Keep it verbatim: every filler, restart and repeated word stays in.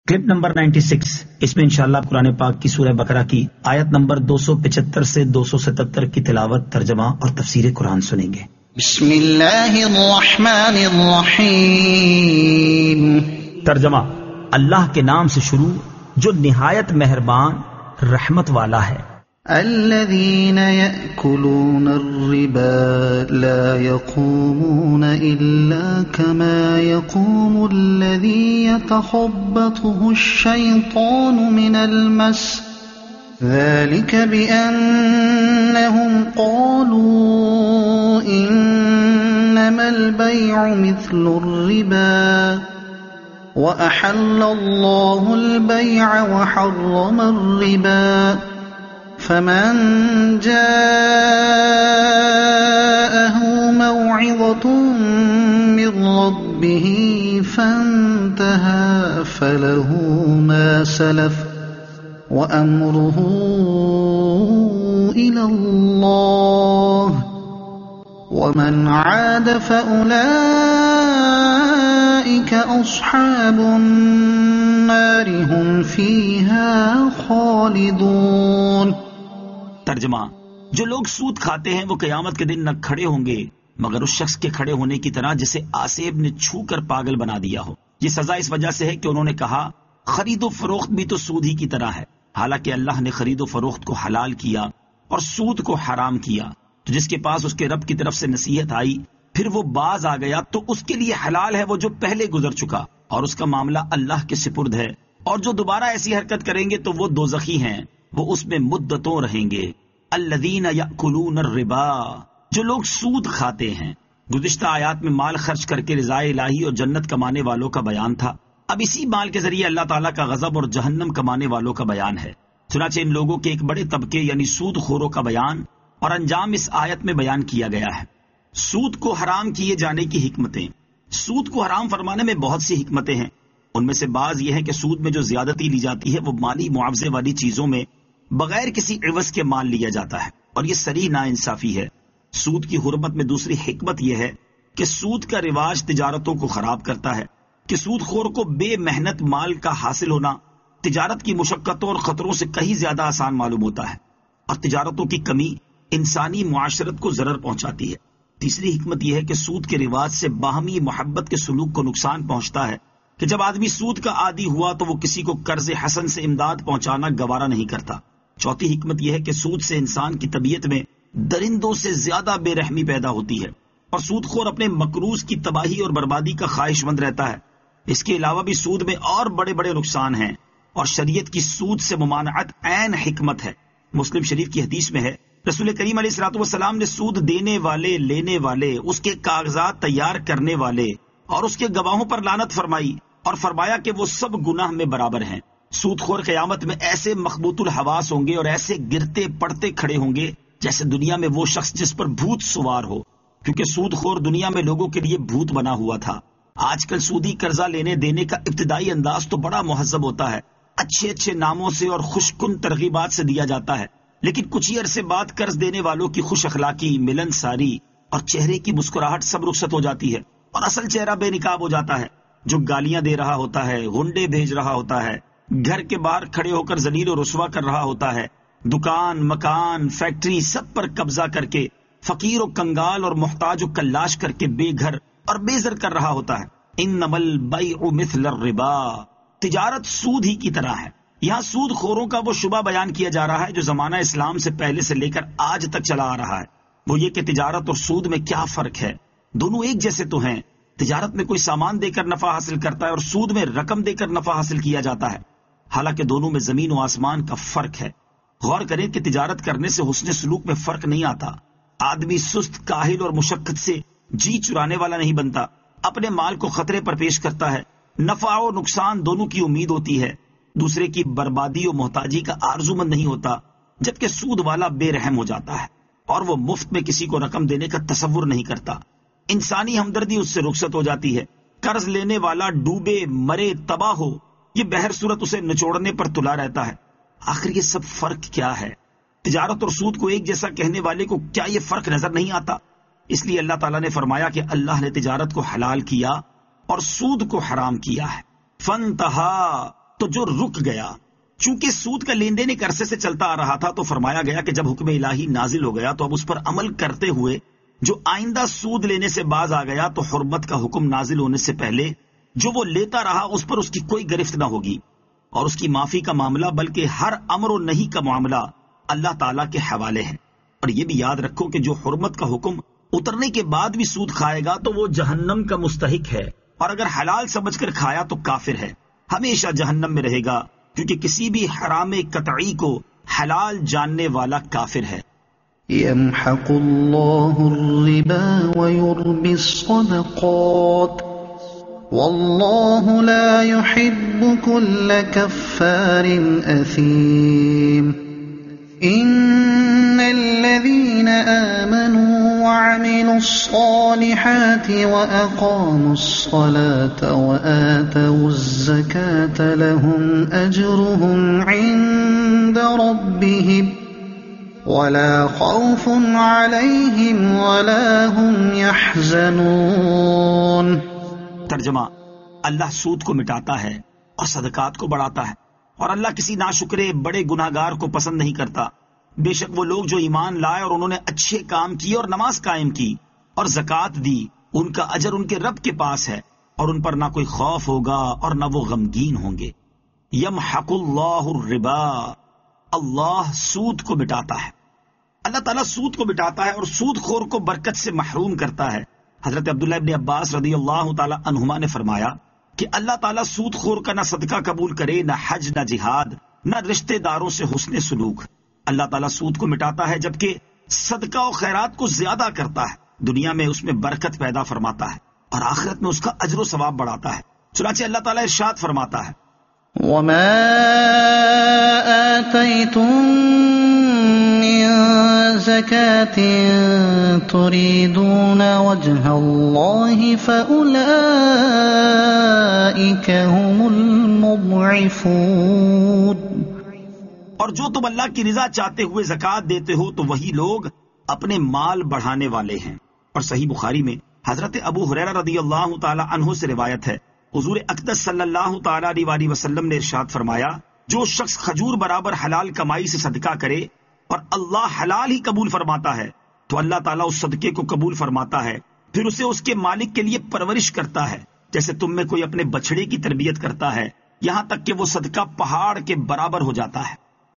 Clip number ننانوے، اس میں انشاءاللہ قرآن پاک کی سورہ بقرہ کی آیت نمبر دو سو پچہتر سے دو سو ستہتر کی تلاوت، ترجمہ اور تفسیر قرآن سنیں گے۔ بسم اللہ الرحمن الرحیم۔ ترجمہ: اللہ کے نام سے شروع جو نہایت مہربان رحمت والا ہے۔ الذين يأكلون الربا لا يقومون إلا كما يقوم الذي يتخبطه الشيطان من المس، ذلك بأنهم قالوا إنما البيع مثل الربا وأحل الله البيع وحرم الربا، فمن جاءه موعظة من ربه فانتهى فله ما سلف وأمره إلى الله ومن عاد فأولئك أصحاب النار هم فيها خالدون۔ ترجمہ: جو لوگ سود کھاتے ہیں وہ قیامت کے دن نہ کھڑے ہوں گے مگر اس شخص کے کھڑے ہونے کی طرح جسے آسیب نے چھو کر پاگل بنا دیا ہو۔ یہ سزا اس وجہ سے ہے کہ انہوں نے کہا خرید و فروخت بھی تو سود ہی کی طرح ہے، حالانکہ اللہ نے خرید و فروخت کو حلال کیا اور سود کو حرام کیا۔ تو جس کے پاس اس کے رب کی طرف سے نصیحت آئی پھر وہ باز آ گیا تو اس کے لیے حلال ہے وہ جو پہلے گزر چکا، اور اس کا معاملہ اللہ کے سپرد ہے، اور جو دوبارہ ایسی حرکت کریں گے تو وہ دوزخی ہیں، وہ اس میں مدتوں رہیں گے۔ الذین یأکلون الربا، جو لوگ سود کھاتے ہیں۔ گزشتہ آیات میں مال خرچ کر کے رضا الہی اور جنت کمانے والوں کا بیان تھا، اب اسی مال کے ذریعے اللہ تعالیٰ کا غضب اور جہنم کمانے والوں کا بیان ہے۔ چنانچہ ان لوگوں کے ایک بڑے طبقے یعنی سود خوروں کا بیان اور انجام اس آیت میں بیان کیا گیا ہے۔ سود کو حرام کیے جانے کی حکمتیں۔ سود کو حرام فرمانے میں بہت سی حکمتیں ہیں، ان میں سے بعض یہ ہے کہ سود میں جو زیادتی لی جاتی ہے وہ مالی معاوضے والی چیزوں میں بغیر کسی عوض کے مال لیا جاتا ہے، اور یہ صریح ناانصافی ہے۔ سود کی حرمت میں دوسری حکمت یہ ہے کہ سود کا رواج تجارتوں کو خراب کرتا ہے، کہ سود خور کو بے محنت مال کا حاصل ہونا تجارت کی مشقتوں اور خطروں سے کہیں زیادہ آسان معلوم ہوتا ہے، اور تجارتوں کی کمی انسانی معاشرت کو ضرر پہنچاتی ہے۔ تیسری حکمت یہ ہے کہ سود کے رواج سے باہمی محبت کے سلوک کو نقصان پہنچتا ہے، کہ جب آدمی سود کا عادی ہوا تو وہ کسی کو قرض حسن سے امداد پہنچانا گوارا نہیں کرتا۔ چوتھی حکمت یہ ہے کہ سود سے انسان کی طبیعت میں درندوں سے زیادہ بے رحمی پیدا ہوتی ہے، اور سود خور اپنے مقروض کی تباہی اور بربادی کا خواہش مند رہتا ہے۔ اس کے علاوہ بھی سود میں اور بڑے بڑے نقصان ہیں، اور شریعت کی سود سے ممانعت عین حکمت ہے۔ مسلم شریف کی حدیث میں ہے رسول کریم علیہ الصلوۃ والسلام نے سود دینے والے، لینے والے، اس کے کاغذات تیار کرنے والے اور اس کے گواہوں پر لعنت فرمائی، اور فرمایا کہ وہ سب گناہ میں برابر ہیں۔ سود خور قیامت میں ایسے مخبوط الحواس ہوں گے اور ایسے گرتے پڑتے کھڑے ہوں گے جیسے دنیا میں وہ شخص جس پر بھوت سوار ہو، کیونکہ سود خور دنیا میں لوگوں کے لیے بھوت بنا ہوا تھا۔ آج کل سودی قرضہ لینے دینے کا ابتدائی انداز تو بڑا مہذب ہوتا ہے، اچھے اچھے ناموں سے اور خوشکن ترغیبات سے دیا جاتا ہے، لیکن کچھ ہی عرصے بعد قرض دینے والوں کی خوش اخلاقی، ملن ساری اور چہرے کی مسکراہٹ سب رخصت ہو جاتی ہے، اور اصل چہرہ بے نقاب ہو جاتا ہے۔ جو گالیاں دے رہا ہوتا ہے، غنڈے بھیج رہا ہوتا ہے، گھر کے باہر کھڑے ہو کر ذلیل و رسوا کر رہا ہوتا ہے، دکان، مکان، فیکٹری سب پر قبضہ کر کے فقیر و کنگال اور محتاج و کلاش کر کے بے گھر اور بے زر کر رہا ہوتا ہے۔ انما البیع مثل الربا، تجارت سود ہی کی طرح ہے۔ یہاں سود خوروں کا وہ شبہ بیان کیا جا رہا ہے جو زمانہ اسلام سے پہلے سے لے کر آج تک چلا آ رہا ہے، وہ یہ کہ تجارت اور سود میں کیا فرق ہے۔ دونوں ایک جیسے تو ہیں، تجارت میں کوئی سامان دے کر نفع حاصل کرتا ہے اور سود میں رقم دے کر نفع حاصل کیا جاتا ہے، حالانکہ دونوں میں زمین و آسمان کا فرق ہے۔ غور کریں کہ تجارت کرنے سے حسن سلوک میں فرق نہیں آتا، آدمی سست، کاہل اور مشقت سے جی چرانے والا نہیں بنتا، اپنے مال کو خطرے پر پیش کرتا ہے، نفع و نقصان دونوں کی امید ہوتی ہے، دوسرے کی بربادی و محتاجی کا آرزو مند نہیں ہوتا، جبکہ سود والا بے رحم ہو جاتا ہے اور وہ مفت میں کسی کو رقم دینے کا تصور نہیں کرتا، انسانی ہمدردی اس سے رخصت ہو جاتی ہے۔ قرض لینے والا ڈوبے، مرے، تباہ ہو، یہ بہر صورت اسے نچوڑنے پر تلا رہتا ہے۔ آخر یہ سب فرق کیا ہے؟ تجارت اور سود کو ایک جیسا کہنے والے کو کیا یہ فرق نظر نہیں آتا؟ اس لیے اللہ تعالیٰ نے فرمایا کہ اللہ نے تجارت کو حلال کیا اور سود کو حرام کیا ہے۔ فانتہا، تو جو رک گیا، چونکہ سود کا لین دین ایک عرصے سے چلتا آ رہا تھا، تو فرمایا گیا کہ جب حکم الہی نازل ہو گیا تو اب اس پر عمل کرتے ہوئے جو آئندہ سود لینے سے باز آ گیا تو حرمت کا حکم نازل ہونے سے پہلے جو وہ لیتا رہا اس پر اس کی کوئی گرفت نہ ہوگی، اور اس کی معافی کا معاملہ بلکہ ہر امر و نہیں کا معاملہ اللہ تعالیٰ کے حوالے ہے۔ اور یہ بھی یاد رکھو کہ جو حرمت کا حکم اترنے کے بعد بھی سود کھائے گا تو وہ جہنم کا مستحق ہے، اور اگر حلال سمجھ کر کھایا تو کافر ہے، ہمیشہ جہنم میں رہے گا، کیونکہ کسی بھی حرام قطعی کو حلال جاننے والا کافر ہے۔ يمحق الله الربا ويربي الصدقات والله لا يحب كل كفار أثيم إن الذين آمنوا وعملوا الصالحات وأقاموا الصلاة وآتوا الزكاة لهم أجرهم عند ربهم ولا خوف عليهم ولا هم يحزنون۔ ترجمہ: اللہ سود کو مٹاتا ہے اور صدقات کو بڑھاتا ہے، اور اللہ کسی ناشکرے بڑے گناہگار کو پسند نہیں کرتا۔ بے شک وہ لوگ جو ایمان لائے اور انہوں نے اچھے کام کیے اور نماز قائم کی اور زکوٰۃ دی، ان کا اجر ان کے رب کے پاس ہے، اور ان پر نہ کوئی خوف ہوگا اور نہ وہ غمگین ہوں گے۔ یمحق اللہ الربا، اللہ سود کو مٹاتا ہے۔ اللہ تعالیٰ سود کو مٹاتا ہے اور سود خور کو برکت سے محروم کرتا ہے۔ حضرت عبداللہ ابن عباس رضی اللہ تعالی عنہما نے فرمایا کہ اللہ تعالیٰ سود خور کا نہ صدقہ قبول کرے، نہ حج، نہ جہاد، نہ رشتہ داروں سے حسن سلوک۔ اللہ تعالیٰ سود کو مٹاتا ہے جبکہ صدقہ و خیرات کو زیادہ کرتا ہے، دنیا میں اس میں برکت پیدا فرماتا ہے اور آخرت میں اس کا اجر و ثواب بڑھاتا ہے۔ چنانچہ اللہ تعالیٰ ارشاد فرماتا ہے: وما آتيتم من زكاة تريدون وجه الله فأولئك هم المضعفون۔ اور جو تم اللہ کی رضا چاہتے ہوئے زکوٰۃ دیتے ہو تو وہی لوگ اپنے مال بڑھانے والے ہیں۔ اور صحیح بخاری میں حضرت ابو ہریرہ رضی اللہ تعالی عنہ سے روایت ہے، حضور اقدس صلی اللہ تعالی علیہ وسلم نے ارشاد فرمایا، جو شخص کھجور برابر حلال کمائی سے صدقہ کرے اور اللہ حلال ہی قبول فرماتا ہے تو اللہ تعالیٰ اس صدقے کو قبول فرماتا ہے، پھر اسے اس کے مالک کے لیے پرورش کرتا ہے جیسے تم میں کوئی اپنے بچڑے کی تربیت کرتا ہے، یہاں تک کہ وہ صدقہ پہاڑ کے برابر ہو جاتا ہے۔